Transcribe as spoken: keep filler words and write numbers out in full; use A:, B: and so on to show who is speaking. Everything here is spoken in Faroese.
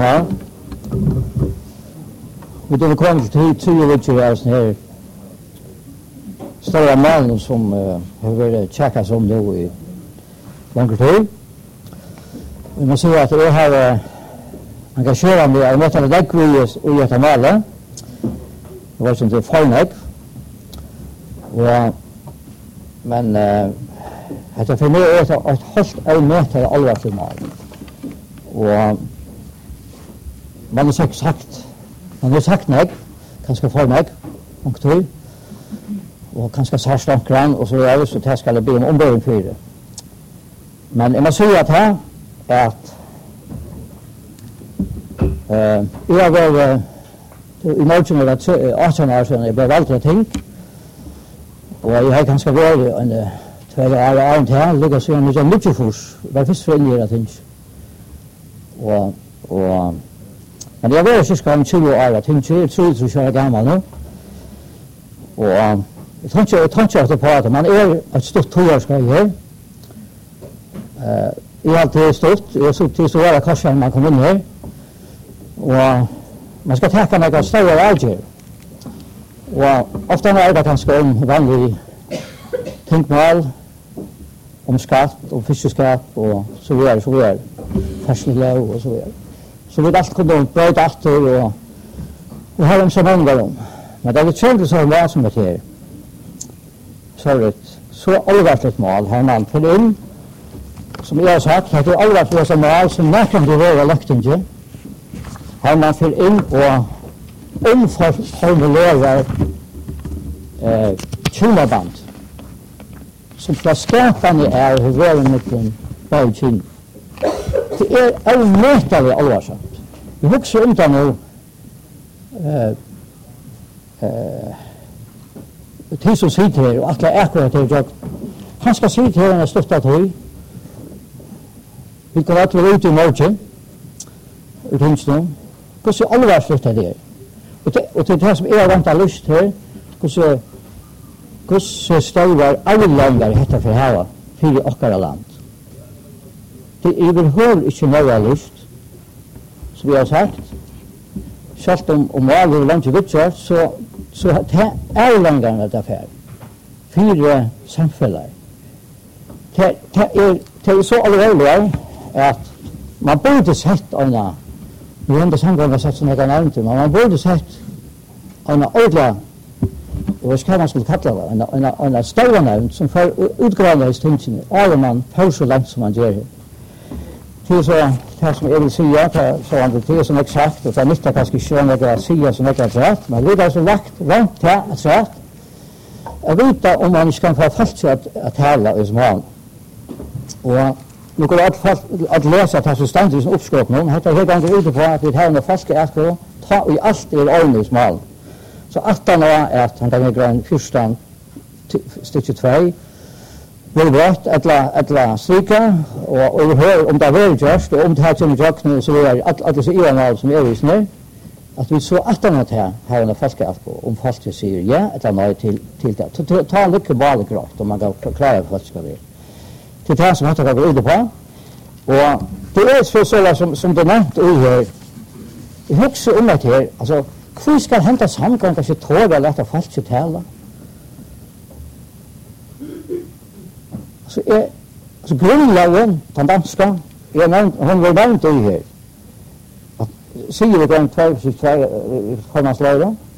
A: Ja. Vi då kommer till tio veckor här sån här stora malen som uh, har varit checkas om då i långt tid. Vi måste säga att det här uh, engagerar mig i måttan det kvies och jag tar malen. Det var inte fine och men uh, att för mig är det ett helt en meter allvarligt mal. Och man har sagt sagt man har sagt nej kanske för mig och tror och kanske så starkt grann och så är det så att ska det bli en ombildning för det. Men jag måste säga att här är att eh jag var i morgon var det arton år sedan jag blev valt att ting och jag har ganska väl en två år är här ligger så en liten mycket fors var först för en ting och och men jag var så ska en tjugo år ting så tror jag så jag gammal nu och jag tror inte jag tror inte på att man är ett stort tvåår ska jag eh jag har det stort jag så till så var kanske man kommer in här och man ska ta några stora avgör och ofta är det ganska om vanlig tänkmål om skatt och fiskskatt och så vidare så vidare färsliga och så vidare så vi allt kunde börja efter och och har dem så många om men det är ett sånt så vad som det är så är det så allvarligt mål har man för in som jag har sagt att det är allvarligt som mål som nästan det var lagt inte har man för in och omformulerar eh tjumaband som ska skapa ni är hur väl mycket bajkin det är allmätare allvarsamt vi huxar om det nu eh eh det som sitter och att det är akkurat det jag han ska sitta här och stötta till vi kan att vi ut i morgon ut hinston hur så allvarligt det är och det och det här som är vant att lust här hur så hur så stora avländar heter för här för åkara land det är överhuvud inte några lust som vi har sagt självt om om alla landet vittjar så så det är längre det affär för samhället det det är det är så allvarligt att man borde sett andra nu ändå samgångar sett som något annat men man borde sett andra ordla och vad ska man skulle kalla det en en en stor nämnd som för utgravande stinsen alla man hur så långt som man gör det så det som jag vill säga så han det som exakt och så nytta kanske sjön några säga som jag har rätt men det är så lagt långt här att rätt jag vet om man ska få fast att att tala i smån och nu går det att att läsa att så stannar som uppskåp nu heter helt enkelt ute på att vi har en fast att ta i allt i ordning smån så att han är att han kan göra en första stycke två vill rätt att la att la stryka och och hör om det väl just om det har som jag nu så är att att det så är något som är visst nu att vi så att han här har en fast på om fast det säger ja att han är till till det ta lite balgrott om man går klara för att ska det till det som heter gå ut på och det är så så som som det nämnt och här jag huxar om det här alltså hur ska hämta samgång kanske tror jag lätta fast till tala så är så grundlagen på danska är nämnt hon var nämnt i här att säger det en två två formaslöjda